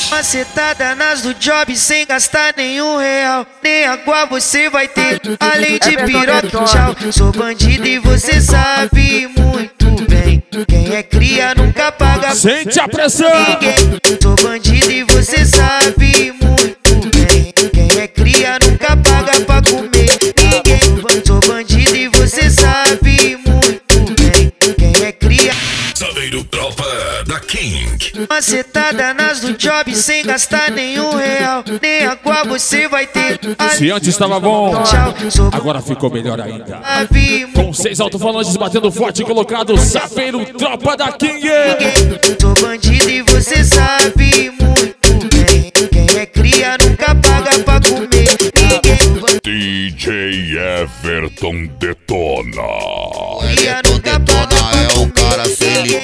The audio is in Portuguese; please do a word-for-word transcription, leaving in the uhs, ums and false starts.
Macetada nas do job sem gastar nenhum real. Nem água você vai ter, além de piroca. Tchau, sou bandido e você sabe muito bem. Quem é cria nunca paga. Sente a pressão. Ninguém. Sou bandido e você sabe muito bem. Quem é cria nunca paga pra comer. Ninguém. Sou bandido e você sabe muito bem. Quem é cria. Saveiro Tropa da King. Macetada nas do job sem gastar nenhum real. Nem água você vai ter. Se antes estava bom, Tchau, sou agora ficou melhor ainda. sabe muito Com seis alto-falantes batendo forte, colocado Saveiro Tropa da King. bem. Sou bandido e você sabe muito bem. Quem é cria nunca paga pra comer. Ninguém. D J Everton detona. Cria nunca paga pra É o comer. cara, se ele